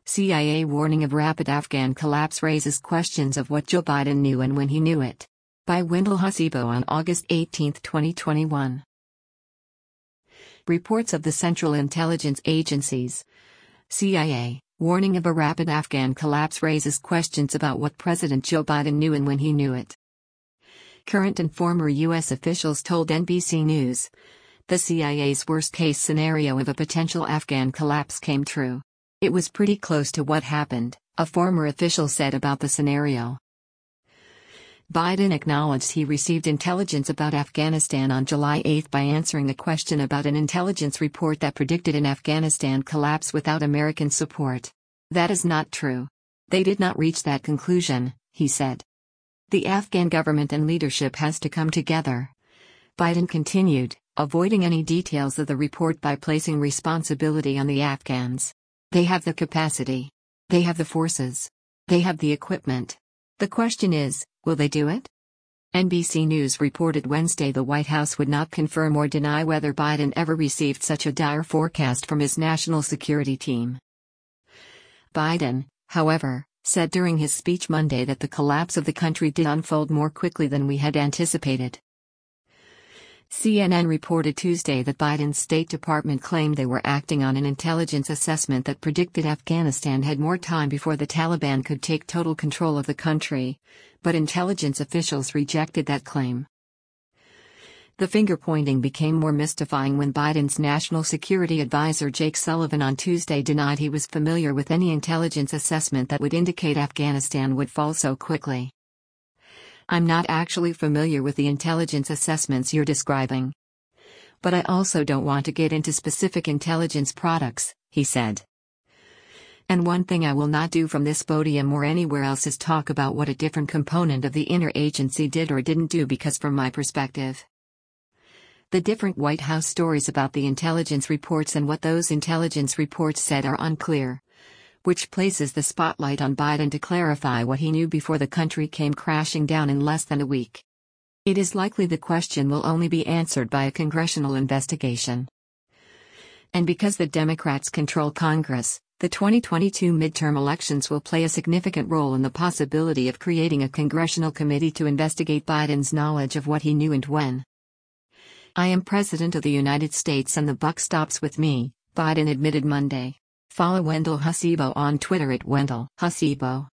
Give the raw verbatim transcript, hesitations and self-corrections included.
C I A warning of rapid Afghan collapse raises questions of what Joe Biden knew and when he knew it. By Wendell Hasibo on August eighteenth, twenty twenty-one. Reports of the Central Intelligence Agencies. C I A, warning of a rapid Afghan collapse raises questions about what President Joe Biden knew and when he knew it. Current and former U S officials told N B C News. The C I A's worst-case scenario of a potential Afghan collapse came true. It was pretty close to what happened, a former official said about the scenario. Biden acknowledged he received intelligence about Afghanistan on July eighth by answering a question about an intelligence report that predicted an Afghanistan collapse without American support. That is not true. They did not reach that conclusion, he said. The Afghan government and leadership has to come together. Biden continued, avoiding any details of the report by placing responsibility on the Afghans. They have the capacity. They have the forces. They have the equipment. The question is, will they do it? N B C News reported Wednesday the White House would not confirm or deny whether Biden ever received such a dire forecast from his national security team. Biden, however, said during his speech Monday that the collapse of the country did unfold more quickly than we had anticipated. C N N reported Tuesday that Biden's State Department claimed they were acting on an intelligence assessment that predicted Afghanistan had more time before the Taliban could take total control of the country, but intelligence officials rejected that claim. The finger-pointing became more mystifying when Biden's national security advisor Jake Sullivan on Tuesday denied he was familiar with any intelligence assessment that would indicate Afghanistan would fall so quickly. I'm not actually familiar with the intelligence assessments you're describing. But I also don't want to get into specific intelligence products, he said. And one thing I will not do from this podium or anywhere else is talk about what a different component of the interagency did or didn't do, because from my perspective, the different White House stories about the intelligence reports and what those intelligence reports said are unclear, which places the spotlight on Biden to clarify what he knew before the country came crashing down in less than a week. It is likely the question will only be answered by a congressional investigation. And because the Democrats control Congress, the twenty twenty-two midterm elections will play a significant role in the possibility of creating a congressional committee to investigate Biden's knowledge of what he knew and when. I am President of the United States and the buck stops with me, Biden admitted Monday. Follow Wendell Hasibo on Twitter at Wendell Hasibo.